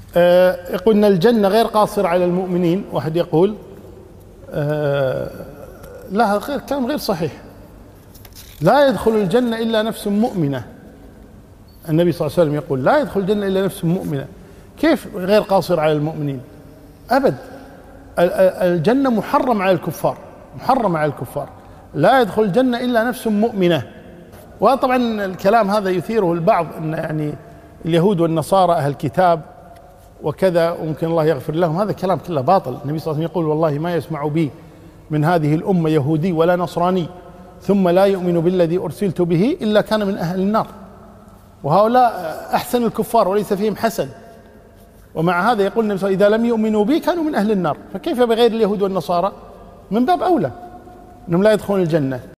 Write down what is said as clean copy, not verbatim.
يقول أن الجنة غير قاصرة على المؤمنين. واحد يقول لا، غير كلام غير صحيح. لا يدخل الجنة إلا نفس مؤمنة. النبي صلى الله عليه وسلم يقول لا يدخل الجنة إلا نفس مؤمنة. كيف غير قاصر على المؤمنين؟ أبد، الجنة محرم على الكفار، محرم على الكفار. لا يدخل الجنة إلا نفس مؤمنة. وطبعا الكلام هذا يثيره البعض أن يعني اليهود والنصارى أهل كتاب وكذا وممكن الله يغفر لهم. هذا كلام كله باطل. النبي صلى الله عليه وسلم يقول والله ما يسمع بي من هذه الأمة يهودي ولا نصراني ثم لا يؤمن بالذي أرسلت به إلا كان من أهل النار. وهؤلاء أحسن الكفار وليس فيهم حسن، ومع هذا يقول النبي صلى الله عليه وسلم إذا لم يؤمنوا بي كانوا من أهل النار. فكيف بغير اليهود والنصارى؟ من باب أولى أنهم لا يدخلون الجنة.